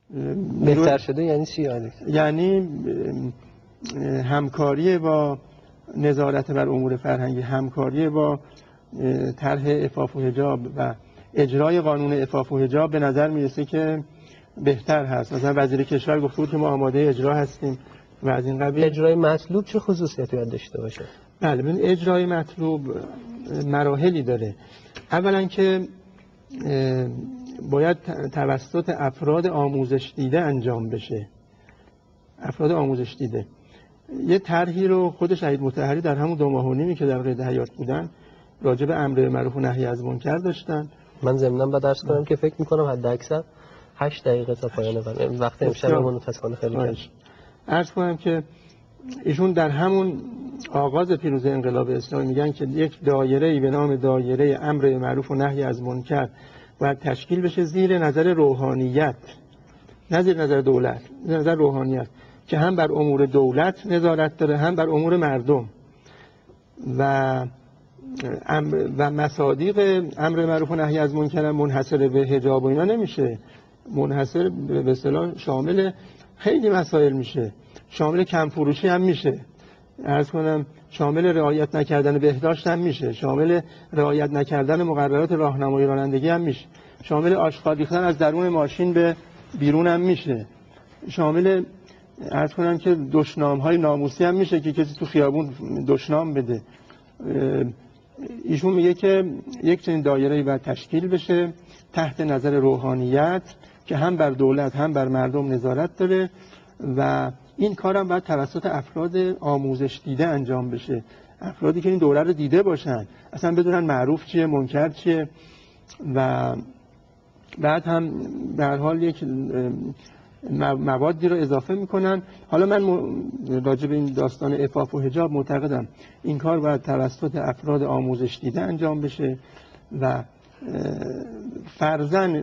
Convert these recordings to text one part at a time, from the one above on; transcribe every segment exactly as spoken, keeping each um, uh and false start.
بهتر شده یعنی چی یعنی؟ یعنی همکاری با نظارت بر امور فرهنگی، همکاری با طرح عفاف و حجاب و اجرای قانون عفاف و حجاب به نظر میرسه که بهتر هست. مثلا وزیر کشور گفته بود که ما آماده اجرا هستیم و از این قبیل. اجرای مطلوب چه خصوصیتی باید داشته باشه؟ بله، ببین اجرای مطلوب مراحلی داره. اولا که باید توسط افراد آموزش دیده انجام بشه. افراد آموزش دیده. یه طرحی رو خود شهید مطهری در همون دو ماه و نیمی که در قید حیات بودن راجع به امر معروف و نهی از منکر داشتن. من ضمناً با درس کنم که فکر می‌کنم حد اکثر هشت دقیقه تا پایان وقت امشبمون متأسفانه خیلی کم. عرض کنم که ایشون در همون آغاز پیروزی انقلاب اسلامی میگن که یک دایره‌ای به نام دایره امر معروف و نهی از منکر باید تشکیل بشه زیر نظر روحانیت، نه زیر نظر دولت، زیر نظر روحانیت، که هم بر امور دولت نظارت داره هم بر امور مردم و و مصادیق امر معروف و نهی از منکر منحصر به حجاب و اینا نمیشه، منحصر به اصطلاح شامل خیلی مسائل میشه، شامل کم فروشی هم میشه، عرض کنم شامل رعایت نکردن بهداشت هم میشه، شامل رعایت نکردن مقررات راهنمایی رانندگی هم میشه، شامل آشغال ریختن از درون ماشین به بیرون هم میشه، شامل عرض کنم که دشنام های ناموسی هم میشه که کسی تو خیابون دشنام بده. ایشون میگه که یک چنین دایره‌ای باید تشکیل بشه تحت نظر روحانیت که هم بر دولت هم بر مردم نظارت داره و این کارم باید توسط افراد آموزش دیده انجام بشه، افرادی که این دوره رو دیده باشن، اصلا بدونن معروف چیه منکر چیه و بعد هم به هر حال یک موادی رو اضافه میکنن. حالا من راجع به این داستان عفاف و حجاب معتقدم این کار باید توسط افراد آموزش دیده انجام بشه و فرضاً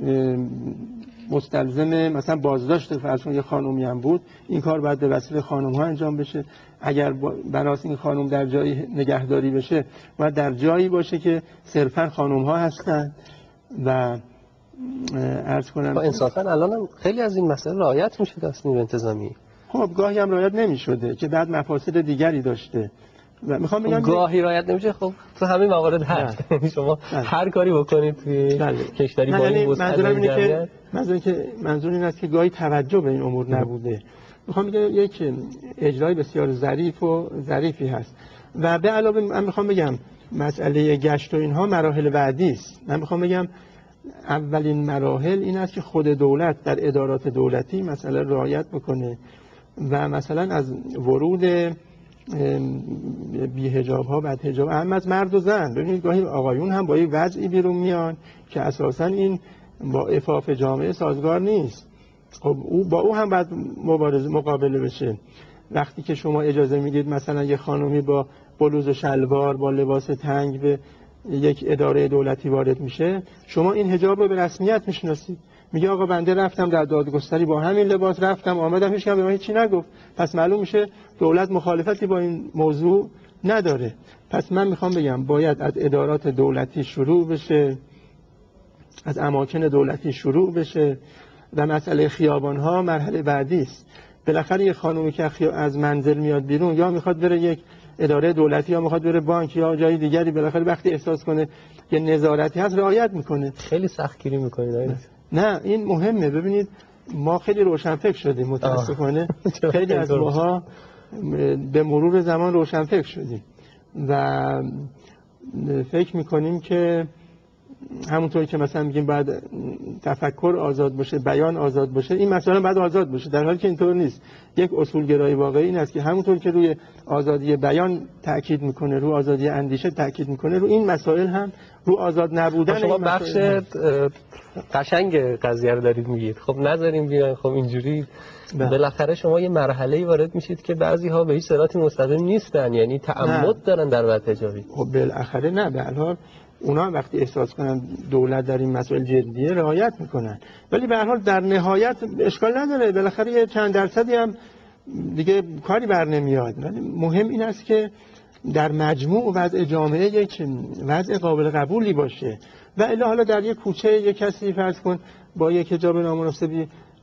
مستلزم مثلا بازداشت فرض کن یه خانومی هم بود، این کار باید به وسیله خانم ها انجام بشه. اگر بناس این خانم در جایی نگهداری بشه باید در جایی باشه که صرفاً خانم ها هستن و عرض کنم انصافاً الان هم خیلی از این مسائل رعایت میشه دست نیروی انتظامی. خب گاهی هم رعایت نمیشده که بعد مفاسد دیگری داشته و میخوام بگم گاهی رعایت نمیشه. خب تو همین موارد هست شما بله. هر کاری بکنید توی بله. کشتری با این وسعت منظورم اینه که منظور که منظور این است که گاهی توجه به این امور نبوده. میخوام بگم یک اجرای بسیار ظریف و ظریفی هست و به علاوه من میخوام بگم مسئله گشت و اینها مراحل بعدی است. من میخوام بگم اولین مراحل این است که خود دولت در ادارات دولتی مثلا رعایت بکنه و مثلا از ورود بی حجاب ها بعد حجاب اهم از مرد و زن. ببینید گاهی آقایون هم با یه وضعی بیرون میان که اساسا این با عفاف جامعه سازگار نیست. خب او با او هم باید مبارزه مقابله بشه. وقتی که شما اجازه میدید مثلا یه خانومی با بلوز و شلوار با لباس تنگ به یک اداره دولتی وارد میشه، شما این حجاب رو به رسمیت میشناسید. میگه آقا بنده رفتم در دادگستری با همین لباس رفتم آمدم، هیچ کم به من هیچی نگفت. پس معلوم میشه دولت مخالفتی با این موضوع نداره. پس من میخوام بگم باید از ادارات دولتی شروع بشه، از اماکن دولتی شروع بشه و مسئله خیابان ها مرحله بعدی است. بالاخره یه خانومی که از منزل میاد بیرون یا میخواد بره یک اداره دولتی یا میخواد بره بانک یا جای دیگری، بالاخره وقتی احساس کنه یه نظارتی هست رعایت میکنه. خیلی سختگیری میکنید. نه این مهمه. ببینید ما خیلی روشنفکر شدیم متاسفانه، خیلی از ماها به مرور زمان روشنفکر شدیم و فکر میکنیم که همونطور که مثلا میگیم باید تفکر آزاد باشه، بیان آزاد باشه، این مثلا باید آزاد باشه، در حالی که اینطور نیست. یک اصولگرایی واقعی این است که همونطور که روی آزادی بیان تاکید میکنه، رو آزادی اندیشه تاکید میکنه، رو این مسائل هم رو آزاد نبودن شما بخش قشنگ قضیه رو دارید میگید. خب نذاریم بیان، خب اینجوری بالاخره شما یه مرحله‌ای وارد میشید که بعضی‌ها به هیچ صراطی مستقیم نیستن، یعنی تعمد دارن در وضع حجابی. خب بالاخره نه، به هر حال اونا وقتی احساس کنن دولت در این مسائل جدیه رعایت میکنن، ولی به هر حال در نهایت اشکال نداره، بالاخره یه چند درصدی هم دیگه کاری بر نمیاد. ولی مهم این است که در مجموع وضع جامعه یک وضع قابل قبولی باشه و الا حالا در یک کوچه یک کسی فرض کن با یک حجاب نامناسبی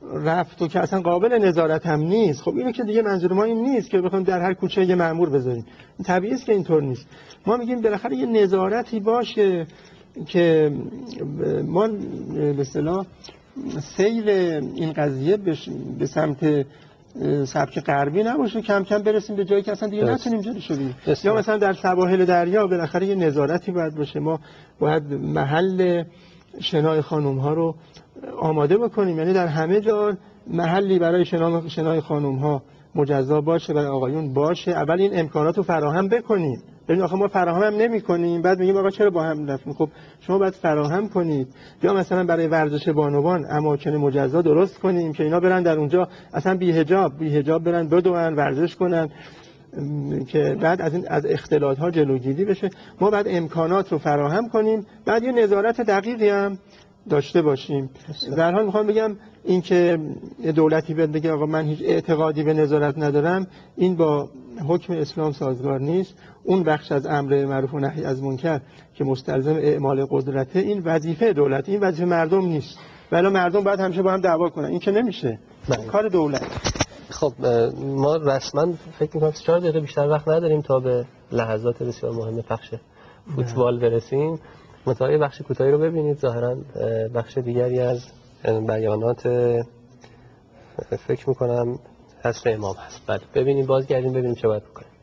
رفت و که اصلا قابل نظارت هم نیست. خب اینو که دیگه منظور ما این نیست که بخوایم در هر کوچه یه مأمور بذاریم، طبیعی است که اینطور نیست. ما میگیم بالاخره یه نظارتی باشه که ما به اصطلاح سیر این قضیه به سمت سبک غربی نباشه، کم کم برسیم به جایی که اصلا دیگه نتونیم جلوشو بگیریم. یا مثلا در سواحل دریا بالاخره یه نظارتی باید باشه، ما باید محل شنای خانم ها رو آماده بکنیم، یعنی در همه جا محلی برای شنا شنای خانم ها مجزا باشه، برای آقایون باشه. اول این امکانات رو فراهم بکنیم. ببین آخه ما فراهم هم نمی‌کنیم، بعد میگیم آقا چرا با هم رفتیم؟ خب شما باید فراهم کنید. یا مثلا برای ورزش بانوان اماکن مجزا درست کنیم که اینا برن در اونجا اصلا بی حجاب بی حجاب برن بدوئن ورزش کنن که بعد از این از اختلاط ها جلوگیری بشه. ما باید امکانات رو فراهم کنیم، بعد یه نظارت دقیقی هم داشته باشیم. در حال میخوام بگم این که دولتی بیاد بگه آقا من هیچ اعتقادی به نظارت ندارم، این با حکم اسلام سازگار نیست. اون بخش از امر معروف و نهی از منکر که مستلزم اعمال قدرته، این وظیفه دولت، این وظیفه مردم نیست. ولی مردم باید همیشه با هم دعوا کنن، این که نمیشه. بله. کار دولت. خب ما رسما فکر می‌کنم چهار دقیقه بیشتر وقت نداریم تا به لحظات بسیار مهم پخش فوتبال برسیم. متای بخش کوتاهی رو ببینید. ظاهرا بخش دیگری از بیانات فکر می‌کنم حضرت امام هست. بله ببینیم، بازگردیم ببینیم چه باید بکنیم.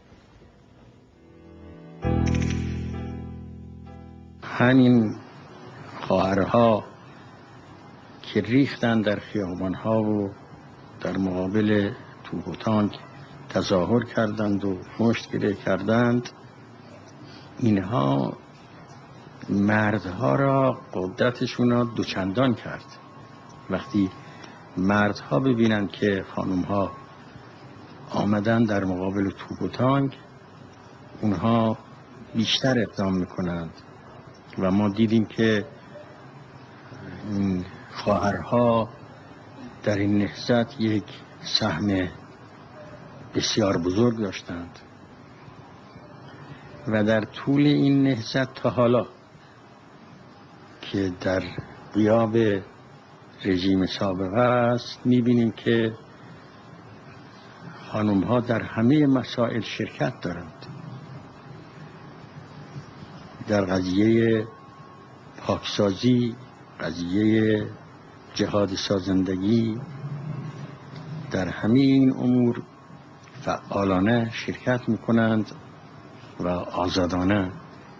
همین خواهرها که ریختن در خیابان‌ها و در مقابل توپ و تانک تظاهر کردند و مشت گره کردند، اینها مردها را قدرتشون را دوچندان کرد. وقتی مردها ببینند که خانمها آمدن در مقابل توپ و تانک، اونها بیشتر اقدام میکنند و ما دیدیم که این خواهرها در این نهضت یک سهم بسیار بزرگ داشتند و در طول این نهضت تا حالا که در غیاب رژیم سابقه است، میبینیم که خانم ها در همه مسائل شرکت دارند. در قضیه پاکسازی، قضیه جهاد سازندگی، در همه این امور فعالانه شرکت میکنند و آزادانه.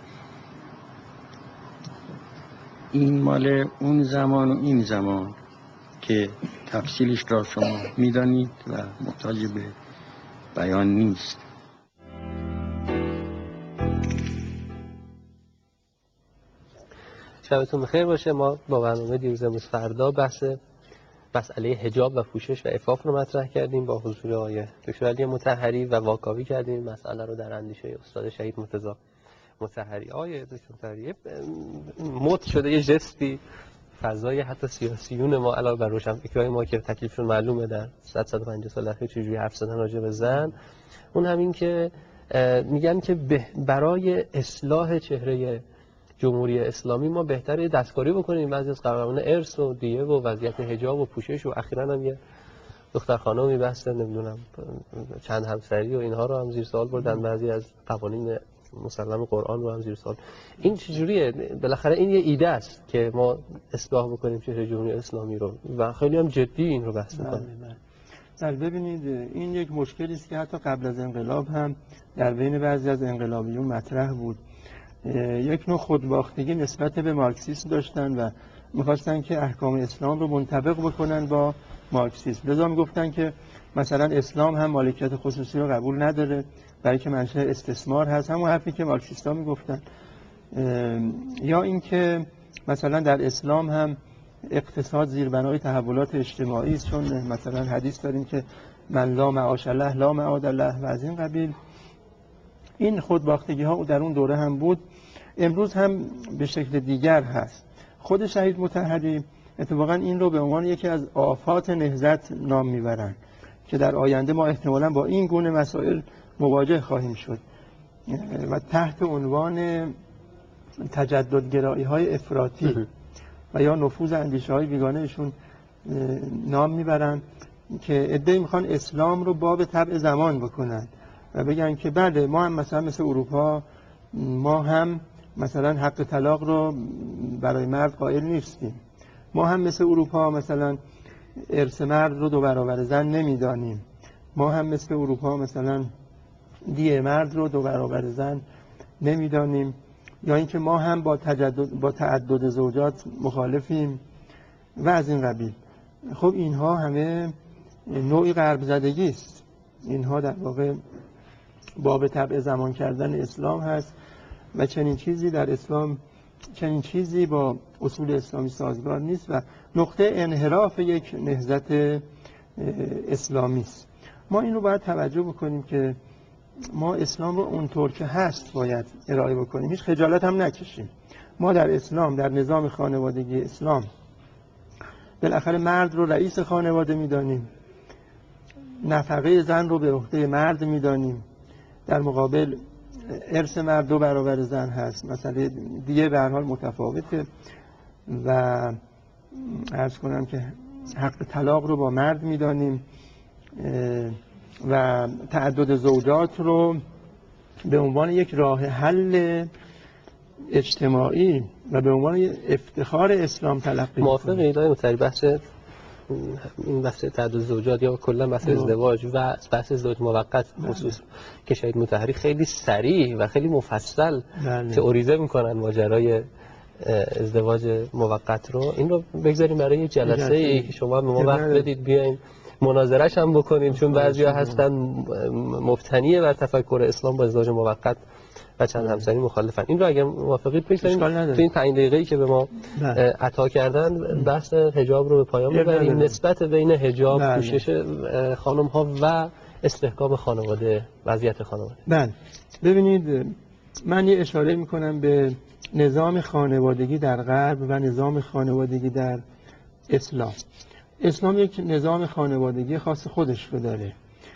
این مال اون زمان و این زمان که تفصیلش را شما میدانید و محتاج به بیان نیست. شبتون بخیر باشه. ما با برنامه دیروز امروز فردا بحث مسئله حجاب و پوشش و عفاف رو مطرح کردیم با حضور آقای دکتر علی مطهری و واکاوی کردیم مسئله رو در اندیشه استاد شهید مرتضی مطهری. آقای دکتر مطهری مد شده یه جستی فضای حتی سیاسیون ما علاوه بر روشنفکرای ما که تکلیفشون معلومه در صد تا صد و پنجاه سال اخیر چجوری حرف زدن راجع به زن، اون همین که میگن که برای اصلاح چهره جمهوری اسلامی ما بهتره دستکاری بکنیم بعضی از قوانین ارث و دیه و وضعیت حجاب و پوشش و اخیراً هم یه دختر خانمی بحث نمیدونم چند همسری و اینها رو هم زیر سوال بردن، بعضی از قوانین مسلم قرآن رو هم زیر سوال. این چجوریه؟ بالاخره این یه ایده است که ما اصلاح بکنیم چهره جمهوری اسلامی رو و خیلی هم جدی این رو بحث می‌کنیم. بله ببینید این یک مشکلی است که حتی قبل از انقلاب هم در بین بعضی از انقلابیون مطرح بود. یک نوع خودباختگی نسبت به مارکسیسم داشتن و می‌خواستن که احکام اسلام رو منطبق بکنن با مارکسیسم. لذا میگفتن که مثلا اسلام هم مالکیت خصوصی رو قبول نداره، برای که منشأ استثمار هست، همون حرفی که مارکسیستا میگفتن. یا اینکه مثلا در اسلام هم اقتصاد زیربنای تحولات اجتماعی است، چون مثلا حدیث داریم که من لا معاش الله لا معاد الله و از این قبیل. این خودباختگی ها در اون دوره هم بود، امروز هم به شکل دیگر هست. خود شهید مطهری اتفاقا این رو به عنوان یکی از آفات نهضت نام میبرند که در آینده ما احتمالاً با این گونه مسائل مواجه خواهیم شد و تحت عنوان تجددگرایی های افراطی و یا نفوذ اندیشه های بیگانهشون نام میبرن که عده‌ای میخوان اسلام رو باب طبع زمان بکنن و بگن که بله ما هم مثلا مثل اروپا ما هم مثلا حق طلاق رو برای مرد قائل نیستیم، ما هم مثل اروپا مثلا ارث مرد رو دو برابر زن نمیدانیم، ما هم مثل اروپا مثلا دیه مرد رو دو برابر زن نمیدانیم، یا اینکه ما هم با تجدد با تعدد زوجات مخالفیم و از این قبیل. خب اینها همه نوعی غرب زدگی است، اینها در واقع باب طبع زمان کردن اسلام هست و چنین چیزی در اسلام چنین چیزی با اصول اسلامی سازگار نیست و نقطه انحراف یک نهضت اسلامی است. ما این رو باید توجه بکنیم که ما اسلام رو اونطور که هست باید ارائه بکنیم، هیچ خجالت هم نکشیم. ما در اسلام، در نظام خانوادگی اسلام، بالاخره مرد رو رئیس خانواده میدانیم، نفقه زن رو به عهده مرد میدانیم، در مقابل ارث مرد دو برابر زن هست، مسئله دیگه به هر حال متفاوته و عرض کنم که حق طلاق رو با مرد میدانیم و تعدد زوجات رو به عنوان یک راه حل اجتماعی و به عنوان افتخار اسلام تلقی موافقی آقای مطهری بحث این بحث تعدد زوجات یا کلا بحث ازدواج و بحث ازدواج موقت خصوص که شهید مطهری خیلی سریع و خیلی مفصل تئوریزه میکنن ماجرای ازدواج موقت رو، این رو بگذاریم برای جلسه ای که شما به ما وقت بدید بیاین مناظرش هم بکنیم، چون بعضیا هستن مبتنی بر تفکر اسلام با ازدواج موقت و چند همسری مخالفن. این رو اگر موافقید بگذاریم تو این پنج دقیقه‌ای که به ما عطا کردن بحث حجاب رو به پایان ببریم، نسبت بین حجاب، پوشش خانم ها و استحکام خانواده، وضعیت خانواده. بله ببینید، من یه اشاره میکنم به نظام خانوادگی در غرب و نظام خانوادگی در اسلام. اسلام یک نظام خانوادگی خاص خودش رو داره.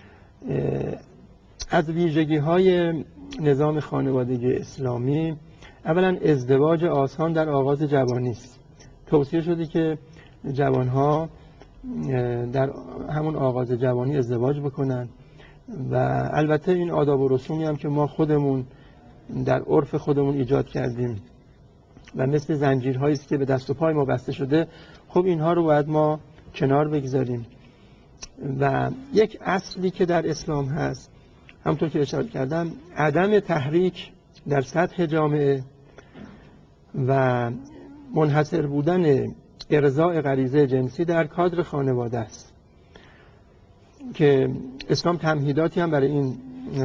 از ویژگی های نظام خانوادگی اسلامی اولا ازدواج آسان در آغاز جوانی است. توصیه شده که جوانها در همون آغاز جوانی ازدواج بکنن و البته این آداب و رسومی هم که ما خودمون در عرف خودمون ایجاد کردیم و مثل زنجیرهایی است که به دست و پای ما بسته شده، خب اینها رو باید ما کنار بگذاریم. و یک اصلی که در اسلام هست، همونطور که اشاره کردم، عدم تحریک در سطح جامعه و منحصر بودن ارضاء غریزه جنسی در کادر خانواده است که اسلام تمهیداتی هم برای این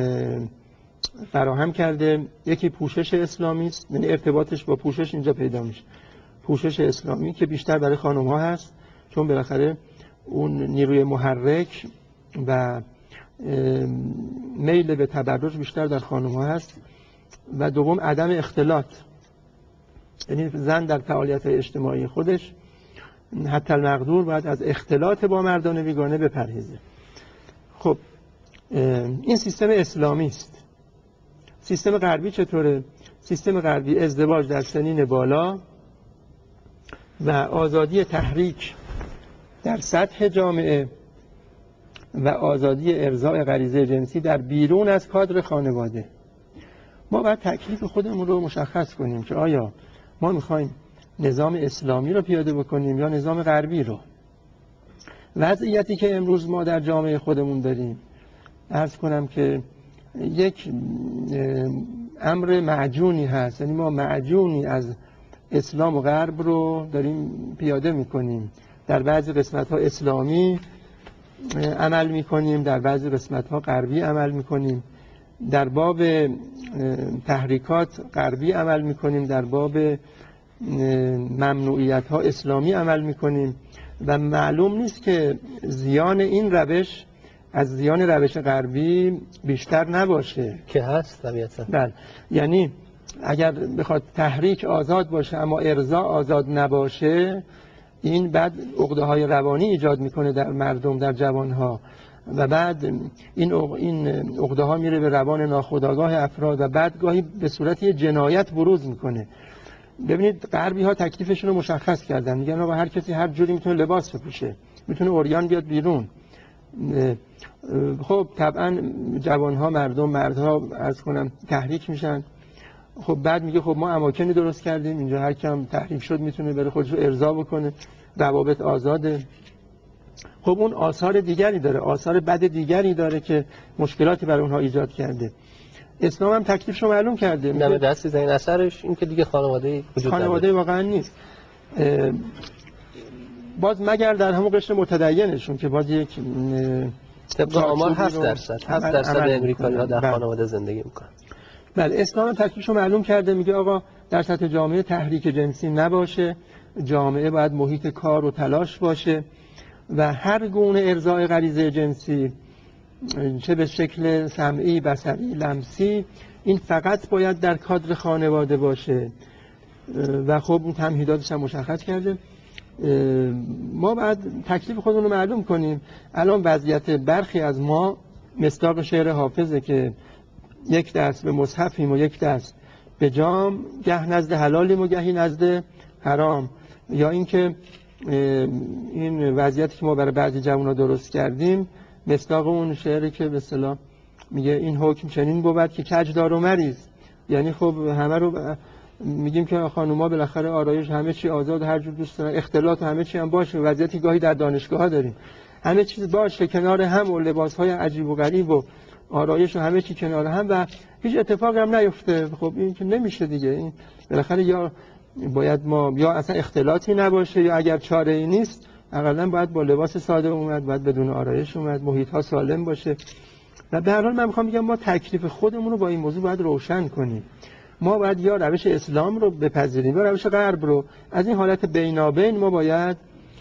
فراهم کرده. یکی پوشش اسلامی است، یعنی ارتباطش با پوشش اینجا پیدا میشه، پوشش اسلامی که بیشتر برای خانم ها هست چون بالاخره اون نیروی محرک و میل به تبرج بیشتر در خانم ها هست. و دوم عدم اختلاط، یعنی زن در فعالیت اجتماعی خودش حتی المقدور باید از اختلاط با مردان بیگانه بپرهیزه. خب این سیستم اسلامی است. سیستم غربی چطوره؟ سیستم غربی ازدواج در سنین بالا و آزادی تحریک در سطح جامعه و آزادی ارضاء غریزه جنسی در بیرون از کادر خانواده. ما باید تکلیف خودمون رو مشخص کنیم که آیا ما میخوایم نظام اسلامی رو پیاده بکنیم یا نظام غربی رو. وضعیتی که امروز ما در جامعه خودمون داریم، عرض کنم که یک امر معجونی هست، یعنی ما معجونی از اسلام و غرب رو داریم پیاده میکنیم. در بعضی قسمت ها اسلامی عمل میکنیم، در بعضی قسمت ها غربی عمل میکنیم، در باب تحریکات غربی عمل میکنیم، در باب ممنوعیت ها اسلامی عمل میکنیم و معلوم نیست که زیان این روش از زیان روش غربی بیشتر نباشه که هست طبیعتا. بله، یعنی اگر بخواد تحریک آزاد باشه اما ارضا آزاد نباشه، این بعد عقده های روانی ایجاد میکنه در مردم، در جوانها و بعد این این عقده ها میره به روان ناخودآگاه افراد و بعد گاهی به صورت یه جنایت بروز میکنه. ببینید غربی ها تکلیفشون رو مشخص کردن، میگن آقا هر کسی هر جوری میتونه لباس بپوشه، میتونه عریان بیاد بیرون. خب طبعا جوان ها، مردم، مردها عرض کنم تحریک میشن. خب بعد میگه خب ما اماکنی درست کردیم اینجا هر کم تحریک شد میتونه بره خودش رو ارضا بکنه، روابط آزاده. خب اون آثار دیگری داره، آثار بد دیگری داره که مشکلاتی برای اونها ایجاد کرده. اسلام هم تکلیفش رو معلوم کرده. نه به دست این اثرش این که دیگه خانواده وجود خانواده واقعا نیست. باز مگر در همون قشر متدینشون که باز یک طبق آمار هفت درصد هفت درصد امریکایی‌ها در بله. خانواده زندگی میکنن. بله اسلام تکلیفش رو معلوم کرده، میگه آقا در سطح جامعه تحریک جنسی نباشه، جامعه باید محیط کار و تلاش باشه و هر گونه ارضاء غریزه جنسی چه به شکل سمعی، بصری، لمسی، این فقط باید در کادر خانواده باشه و خب اون تمهیداتش هم مشخص کرده. ما باید تکلیف خودمون رو معلوم کنیم. الان وضعیت برخی از ما مصداق شعر حافظه که یک دست به مصحفیم و یک دست به جام، گه نزد حلالیم و گهی نزد حرام. یا اینکه این وضعیتی که ما برای بعضی جوان‌ها درست کردیم مصداق اون شعری که به اصطلاح میگه این حکم چنین بود که کج دار و مریض. یعنی خب همه رو میگیم که خانوما بالاخره آرایش همه چی آزاد، هر جور دوست دارن، اختلاط همه چی هم باشه. وضعیتی گاهی در دانشگاه ها داریم همه چیز باشه کنار هم و لباس‌های عجیب و غریب و آرایش و همه چی کنار هم و هیچ اتفاقی هم نیفته. خب این که نمیشه دیگه. این بالاخره یا باید ما یا اصلا اختلاطی نباشه یا اگر چاره ای نیست حداقل باید با لباس ساده اومد، باید بدون آرایش اومد، محیط ها سالم باشه. و به هر حال من میخوام بگم ما تکلیف خودمون رو با این موضوع باید روشن کنیم. ما باید یا روش اسلام رو بپذیریم یا روش غرب رو. از این حالت بینابین ما باید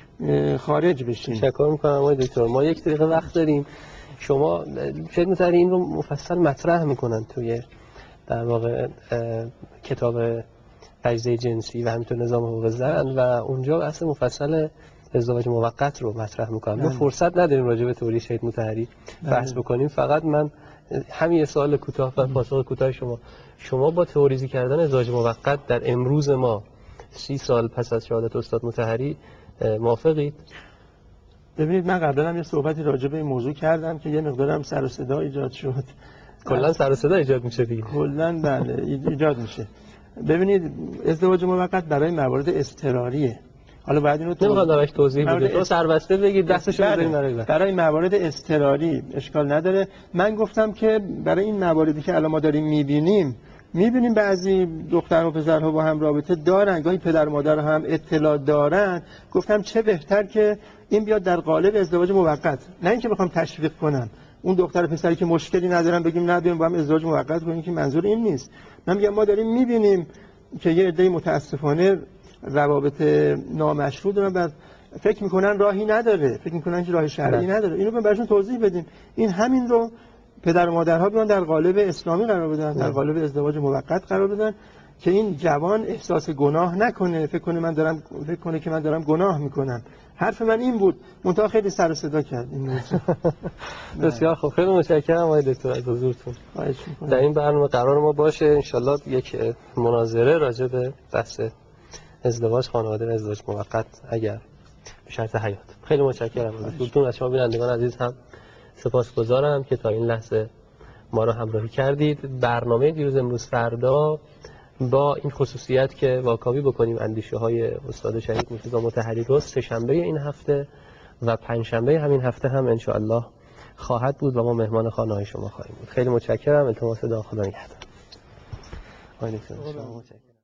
خارج بشیم. تشکر میکنم آقای دکتر. ما یک دقیقه وقت داریم. شما فکر می‌کنید این رو مفصل مطرح میکنن توی در واقع کتاب غریزه جنسی و همینطور نظام حقوق زن و اونجا اصل مفصل ازدواج موقت رو مطرح میکنم. ما فرصت نداریم راجع به تئوری شهید مطهری بحث بکنیم. فقط من همین سوال کوتاه و پاسخ کوتاه شما شما با تئوریزی کردن ازدواج موقت در امروز ما سی سال پس از شهادت استاد مطهری موافقید؟ ببینید من قبلا هم یه صحبتی راجع به این موضوع کردم که یه مقدارم سر و صدا ایجاد شد. کلا سر و صدا ایجاد میشه دیگه. کلا بله ایجاد میشه. ببینید ازدواج موقت برای موارد اضطراریه. حالا بعد اینو نمیخواد درش توضیح بدید. تو سربسته بگید دستشو بزنید برای برای موارد اضطراری اشکال نداره. من گفتم که برای این مواردی که الان ما داریم میبینیم میبینیم بعضی دختر و پسرها با هم رابطه دارن، گاهی پدر و مادر هم اطلاع دارن. گفتم چه بهتر که این بیاد در قالب ازدواج موقت، نه اینکه بخوام تشویق کنم اون دختر و پسری که مشکلی ندارن بگیم نه بیایم با هم ازدواج موقت کنیم، که منظور این نیست. من میگم ما داریم میبینیم که یه عده متاسفانه روابط نامشروع دارن و فکر میکنن راهی نداره، فکر میکنن که راه شرعی نداره. اینو ما براشون توضیح بدیم. این همین رو پدر و مادرها بیان در قالب اسلامی قرار بدن، در قالب ازدواج موقت قرار بدن که این جوان احساس گناه نکنه، فکر کنه من دارم فکر کنه که من دارم گناه میکنم. حرف من این بود، منتها خیلی سر و صدا کرد این موضوع. بسیار خوب، خیلی متشکرم آقای دکتر از حضورتون. خواهش می‌کنم. در این برنامه قرار ما باشه ان شاءالله یک مناظره راجع به بحث ازدواج خانواده و ازدواج موقت اگر به شرط حیات. خیلی متشکرم از حضورتون. از شما بینندگان عزیز هم سپاسگزارم که تا این لحظه ما رو همراهی کردید. برنامه دیروز امروز فردا با این خصوصیت که واکاوی بکنیم اندیشه های استاد شهید مرتضی مطهری رو سه شنبه این هفته و پنج شنبه همین هفته هم ان شاء الله خواهد بود و ما مهمان خانه های شما خواهیم بود. خیلی متشکرم. التماس دعا خدا نگهدار.